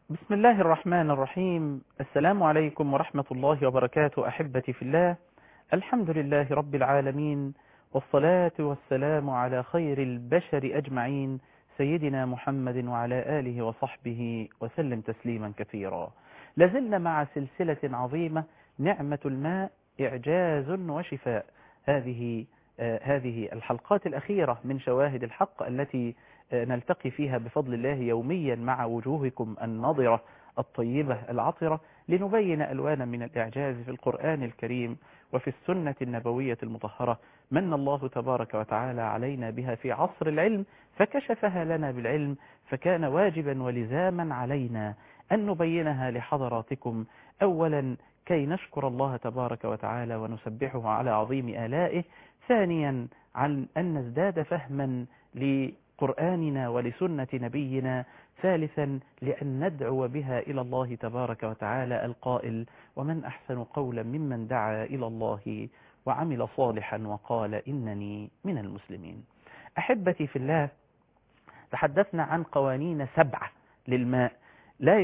بسم الله الرحمن الرحيم. السلام عليكم ورحمة الله وبركاته. أحبتي في الله، الحمد لله رب العالمين، والصلاة والسلام على خير البشر أجمعين، سيدنا محمد وعلى آله وصحبه وسلم تسليما كثيرا. لازلنا مع سلسلة عظيمة، نعمة الماء إعجاز وشفاء. هذه الحلقات الأخيرة من شواهد الحق التي نلتقي فيها بفضل الله يوميا مع وجوهكم النضرة الطيبة العطرة، لنبين ألوانا من الإعجاز في القرآن الكريم وفي السنة النبوية المطهرة، من الله تبارك وتعالى علينا بها في عصر العلم فكشفها لنا بالعلم، فكان واجبا ولزاما علينا أن نبينها لحضراتكم، أولا كي نشكر الله تبارك وتعالى ونسبحه على عظيم آلائه، ثانيا عن أن نزداد فهما لقرآننا ولسنة نبينا، ثالثا لأن ندعو بها إلى الله تبارك وتعالى القائل: ومن أحسن قولا ممن دعا إلى الله وعمل صالحا وقال إنني من المسلمين. أحبتي في الله، تحدثنا عن قوانين 7 للماء، لا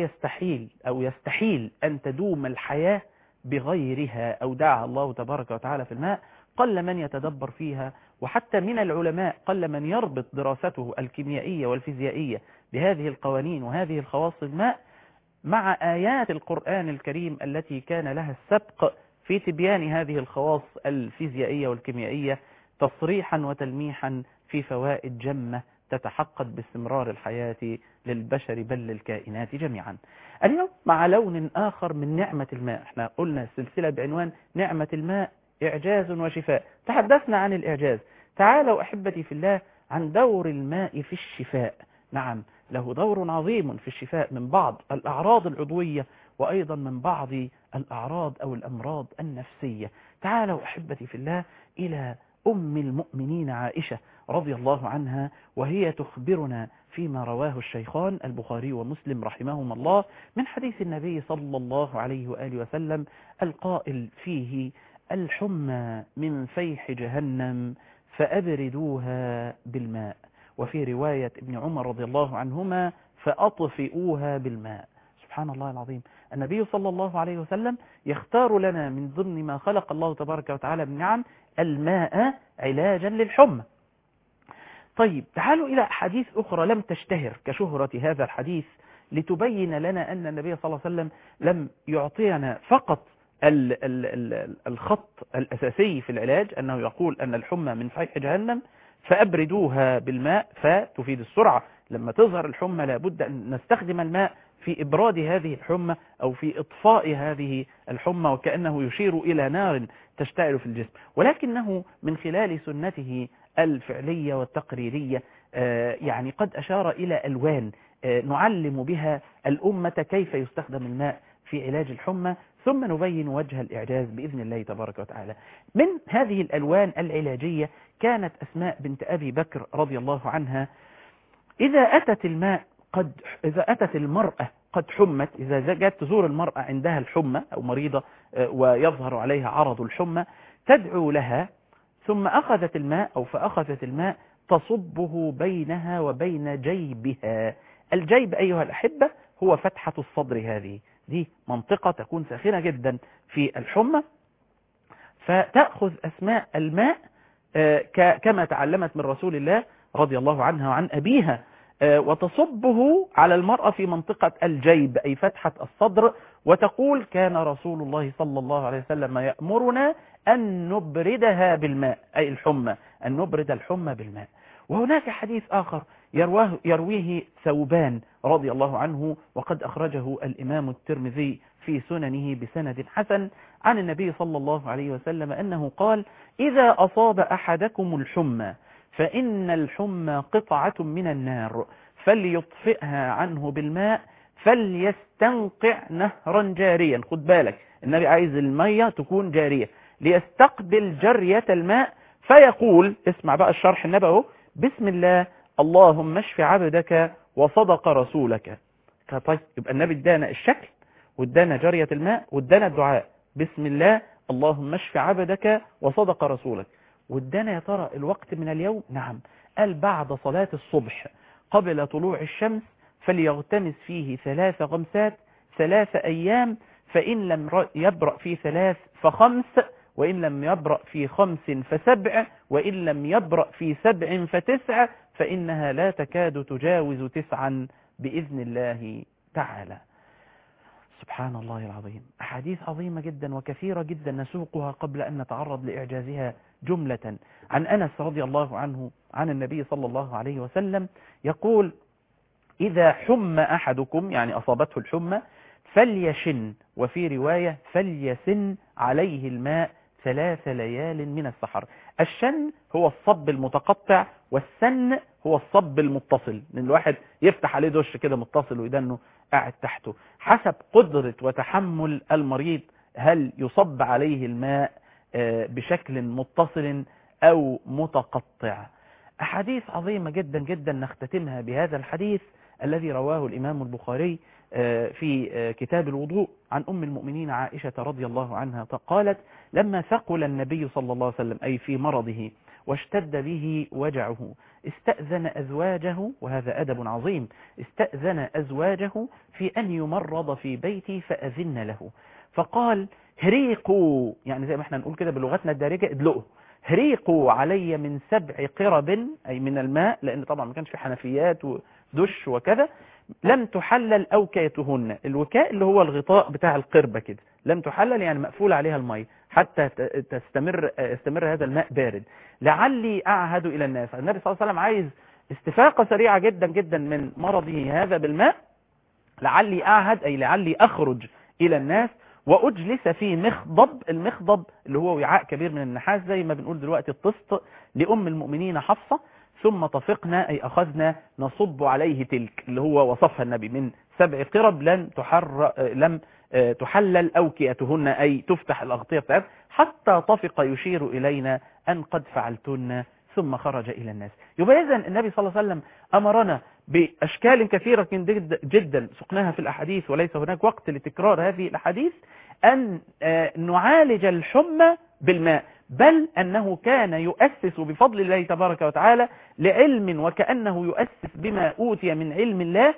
يستحيل أن تدوم الحياة بغيرها، أودعها الله تبارك وتعالى في الماء، قل من يتدبر فيها، وحتى من العلماء قل من يربط دراسته الكيميائية والفيزيائية بهذه القوانين وهذه الخواص الماء مع آيات القرآن الكريم التي كان لها السبق في تبيان هذه الخواص الفيزيائية والكيميائية تصريحا وتلميحا في فوائد جمة تتحقق باستمرار الحياة للبشر بل للكائنات جميعا. اليوم مع لون آخر من نعمة الماء. احنا قلنا السلسلة بعنوان نعمة الماء إعجاز وشفاء، تحدثنا عن الإعجاز. تعالوا أحبتي في الله عن دور الماء في الشفاء. نعم، له دور عظيم في الشفاء من بعض الأعراض العضوية، وأيضا من بعض الأعراض أو الأمراض النفسية. تعالوا أحبتي في الله إلى أم المؤمنين عائشة رضي الله عنها، وهي تخبرنا فيما رواه الشيخان البخاري ومسلم رحمهما الله من حديث النبي صلى الله عليه وآله وسلم القائل فيه: الحمى من فيح جهنم فأبردوها بالماء، وفي رواية ابن عمر رضي الله عنهما: فأطفئوها بالماء. سبحان الله العظيم، النبي صلى الله عليه وسلم يختار لنا من ضمن ما خلق الله تبارك وتعالى من نعم الماء علاجا للحمى. طيب تعالوا إلى حديث أخرى لم تشتهر كشهرة هذا الحديث، لتبين لنا أن النبي صلى الله عليه وسلم لم يعطينا فقط الخط الأساسي في العلاج، أنه يقول أن الحمى من فيح جهنم فأبردوها بالماء، فتفيد السرعة. لما تظهر الحمى لابد أن نستخدم الماء في إبراد هذه الحمى أو في إطفاء هذه الحمى، وكأنه يشير إلى نار تشتعل في الجسم، ولكنه من خلال سنته الفعلية والتقريرية يعني قد أشار إلى ألوان نعلم بها الأمة كيف يستخدم الماء في علاج الحمى، ثم نبين وجه الإعجاز بإذن الله تبارك وتعالى. من هذه الألوان العلاجية كانت أسماء بنت أبي بكر رضي الله عنها، إذا أتت المرأة قد حمت، إذا جاءت تزور المرأة عندها الحمى أو مريضة ويظهر عليها عرض الحمى، تدعو لها، ثم فأخذت الماء تصبه بينها وبين جيبها. الجيب أيها الأحبة هو فتحة الصدر، دي منطقة تكون ساخنة جدا في الحمى، فتأخذ أسماء الماء كما تعلمت من رسول الله رضي الله عنها وعن أبيها، وتصبه على المرأة في منطقة الجيب أي فتحة الصدر، وتقول: كان رسول الله صلى الله عليه وسلم يأمرنا أن نبردها بالماء، أي الحمى، أن نبرد الحمى بالماء. وهناك حديث آخر يرويه ثوبان رضي الله عنه، وقد أخرجه الإمام الترمذي في سننه بسند حسن عن النبي صلى الله عليه وسلم أنه قال: إذا أصاب أحدكم الحمى فإن الحمى قطعة من النار فليطفئها عنه بالماء فليستنقع نهرا جاريا. خد بالك، النبي عايز المية تكون جارية، ليستقبل جرية الماء فيقول، اسمع بقى الشرح النبوي: بسم الله اللهم اشف عبدك وصدق رسولك. طيب يبقى النبي ادانا الشكل وادانا جرية الماء وادانا الدعاء: بسم الله اللهم اشف عبدك وصدق رسولك. وادانا يا ترى الوقت من اليوم؟ نعم، قال: بعد صلاة الصبح قبل طلوع الشمس فليغتمس فيه 3 غمسات 3 أيام، فإن لم يبرأ في 3 ف5، وإن لم يبرأ في 5 ف7، وإن لم يبرأ في 7 ف9، فإنها لا تكاد تجاوز 9 بإذن الله تعالى. سبحان الله العظيم. أحاديث عظيمة جدا وكثيرة جدا نسوقها قبل أن نتعرض لإعجازها جملة. عن أنس رضي الله عنه عن النبي صلى الله عليه وسلم يقول: إذا حم أحدكم، يعني أصابته الحمى، فليشن، وفي رواية فليسن عليه الماء 3 ليال من السحر. الشن هو الصب المتقطع، والسن هو الصب المتصل، من الواحد يفتح عليه دش كده متصل ويدنه قاعد تحته، حسب قدرة وتحمل المريض هل يصب عليه الماء بشكل متصل أو متقطع. أحاديث عظيمة جدا جدا نختتمها بهذا الحديث الذي رواه الإمام البخاري في كتاب الوضوء عن أم المؤمنين عائشة رضي الله عنها قالت: لما ثقل النبي صلى الله عليه وسلم، أي في مرضه، واشتد به وجعه، استأذن أزواجه، وهذا أدب عظيم، استأذن أزواجه في أن يمرض في بيتي فأذن له، فقال: هريقوا، يعني زي ما احنا نقول كده بلغتنا الدارجة، ادلقوا، هريقوا علي من 7 قرب، أي من الماء، لأن طبعا ما كانش في حنفيات ودش وكذا، لم تحلل أوكيتهن، الوكاء اللي هو الغطاء بتاع القربة كده، لم تحلل يعني مقفول عليها المية حتى يستمر هذا الماء بارد، لعلي أعهد إلى الناس. النبي صلى الله عليه وسلم عايز استفاقة سريعة جدا جدا من مرضه هذا بالماء، لعلي أعهد أي لعلي أخرج إلى الناس وأجلس في مخضب، المخضب اللي هو وعاء كبير من النحاس زي ما بنقول دلوقتي الطست، لأم المؤمنين حفصة، ثم طفقنا أي أخذنا نصب عليه تلك اللي هو وصفها النبي من 7 قرب لم تحلل أوكيتهن، أي تفتح الأغطية بتاعتها، حتى طفق يشير إلينا أن قد فعلتن، ثم خرج إلى الناس. يبقى إذن النبي صلى الله عليه وسلم أمرنا بأشكال كثيرة جدا سقناها في الأحاديث، وليس هناك وقت لتكرار هذه الأحاديث، أن نعالج الحمى بالماء، بل أنه كان يؤسس بفضل الله تبارك وتعالى لعلم، وكأنه يؤسس بما أوتي من علم الله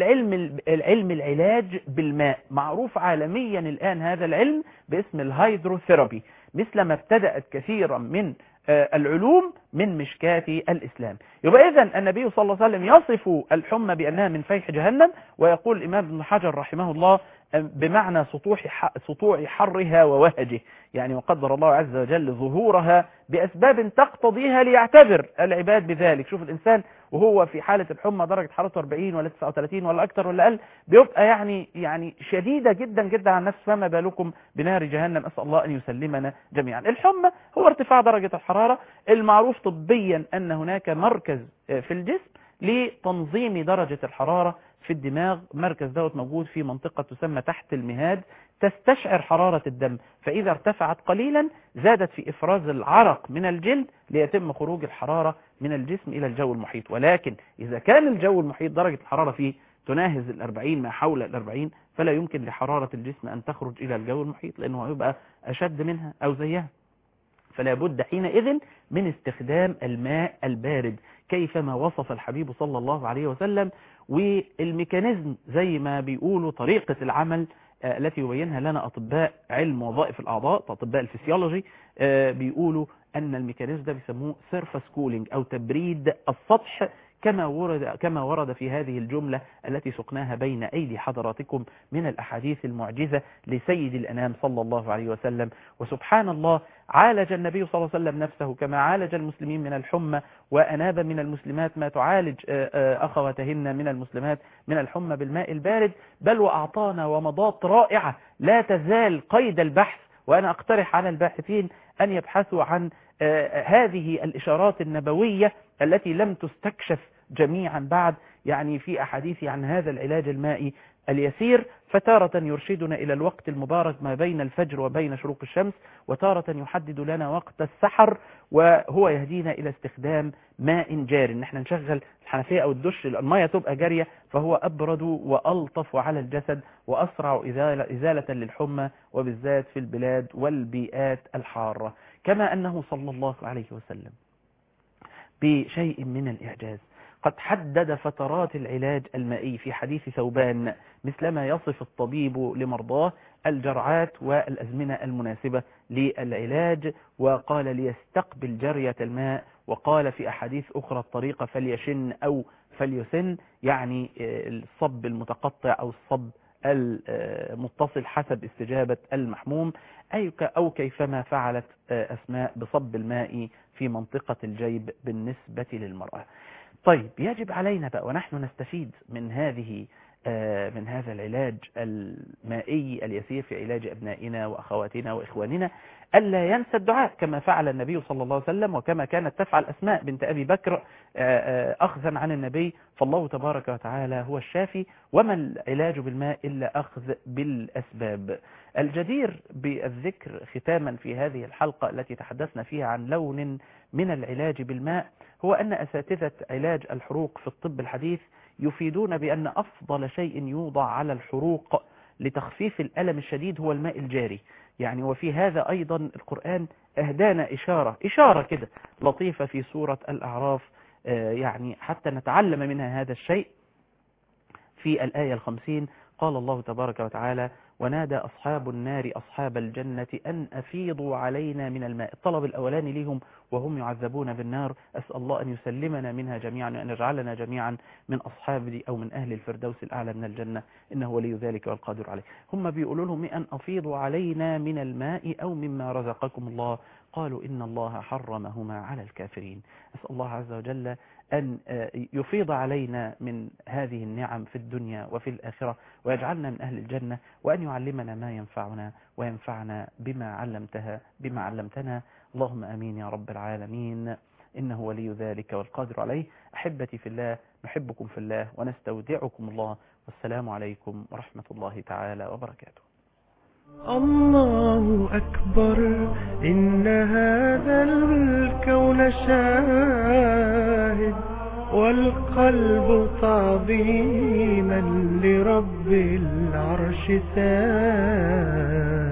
للعلم العلاج بالماء. معروف عالميا الآن هذا العلم باسم الهيدروثيرابي، مثل ما ابتدأت كثيرا من العلوم من مشكاة الإسلام. يبقى إذن النبي صلى الله عليه وسلم يصف الحمى بأنها من فيح جهنم، ويقول الإمام ابن حجر رحمه الله بمعنى سطوع حرها ووهجه، يعني وقدر الله عز وجل ظهورها بأسباب تقتضيها ليعتبر العباد بذلك. شوف الإنسان وهو في حالة الحمى درجة حرارته 40 ولا 39 ولا أكثر ولا أقل، بيبقى يعني شديدة جدا جدا عن نفسه، فما بالكم بنار جهنم، أسأل الله أن يسلمنا جميعا. الحمى هو ارتفاع درجة الحرارة، المعروف طبيا أن هناك مركز في الجسم لتنظيم درجة الحرارة في الدماغ، مركز دوت موجود في منطقة تسمى تحت المهاد، تستشعر حرارة الدم، فإذا ارتفعت قليلا زادت في إفراز العرق من الجلد ليتم خروج الحرارة من الجسم إلى الجو المحيط. ولكن إذا كان الجو المحيط درجة الحرارة فيه تناهز 40 ما حول 40، فلا يمكن لحرارة الجسم أن تخرج إلى الجو المحيط، لأنه هيبقى أشد منها أو زيها، فلا بد حينئذ من استخدام الماء البارد كيفما وصف الحبيب صلى الله عليه وسلم. والميكانيزم زي ما بيقولوا طريقة العمل التي يبينها لنا أطباء علم وظائف الأعضاء، أطباء الفسيولوجي، بيقولوا أن الميكانيزم ده بيسموه سيرفس كولينج أو تبريد السطح، كما ورد في هذه الجملة التي سقناها بين أيدي حضراتكم من الأحاديث المعجزة لسيد الأنام صلى الله عليه وسلم. وسبحان الله، عالج النبي صلى الله عليه وسلم نفسه كما عالج المسلمين من الحمى، وأناب من المسلمات ما تعالج أخواتهن من المسلمات من الحمى بالماء البارد، بل وأعطانا ومضات رائعة لا تزال قيد البحث. وأنا أقترح على الباحثين أن يبحثوا عن هذه الإشارات النبوية التي لم تستكشف جميعا بعد، يعني في أحاديث عن هذا العلاج المائي اليسير، فتارة يرشدنا إلى الوقت المبارك ما بين الفجر وبين شروق الشمس، وتارة يحدد لنا وقت السحر، وهو يهدينا إلى استخدام ماء جار، ان احنا نشغل الحنفية أو الدش المية تبقى جارية، فهو أبرد وألطف على الجسد وأسرع إزالة للحمى، وبالذات في البلاد والبيئات الحارة. كما أنه صلى الله عليه وسلم بشيء من الإعجاز قد حدد فترات العلاج المائي في حديث ثوبان مثلما يصف الطبيب لمرضاه الجرعات والأزمنة المناسبة للعلاج، وقال ليستقبل جرية الماء، وقال في أحاديث أخرى الطريقة فليشن أو فليسن، يعني الصب المتقطع أو الصب المتصل حسب استجابة المحموم، أو كيفما فعلت أسماء بصب الماء في منطقة الجيب بالنسبة للمرأة. طيب يجب علينا بقى ونحن نستفيد من هذا العلاج المائي اليسير في علاج أبنائنا وأخواتنا وإخواننا ألا ينسى الدعاء كما فعل النبي صلى الله عليه وسلم، وكما كانت تفعل أسماء بنت أبي بكر أخذا عن النبي. فالله تبارك وتعالى هو الشافي، وما العلاج بالماء إلا أخذ بالأسباب. الجدير بالذكر ختاما في هذه الحلقة التي تحدثنا فيها عن لون من العلاج بالماء هو أن أساتذة علاج الحروق في الطب الحديث يفيدون بأن أفضل شيء يوضع على الحروق لتخفيف الألم الشديد هو الماء الجاري. يعني وفي هذا أيضا القرآن أهدانا إشارة كده لطيفة في سورة الأعراف، يعني حتى نتعلم منها هذا الشيء. في الآية 50 قال الله تبارك وتعالى: ونادى أصحاب النار أصحاب الجنة أن أفيضوا علينا من الماء. الطلب الأولاني لهم وهم يعذبون بالنار، أسأل الله أن يسلمنا منها جميعا وأن يجعلنا جميعا من أصحاب أو من أهل الفردوس الأعلى من الجنة، إنه ولي ذلك والقادر عليه. هم بيقولوا لهم أن أفيضوا علينا من الماء أو مما رزقكم الله، قالوا إن الله حرمهما على الكافرين. أسأل الله عز وجل أن يفيض علينا من هذه النعم في الدنيا وفي الآخرة، ويجعلنا من أهل الجنة، وأن يعلمنا ما ينفعنا وينفعنا بما علمتنا. اللهم آمين يا رب العالمين، إنه ولي ذلك والقادر عليه. أحبتي في الله، نحبكم في الله ونستودعكم الله، والسلام عليكم ورحمة الله تعالى وبركاته. الله أكبر، إن هذا الكون شاهد، والقلب تعظيما لرب العرش ساجد.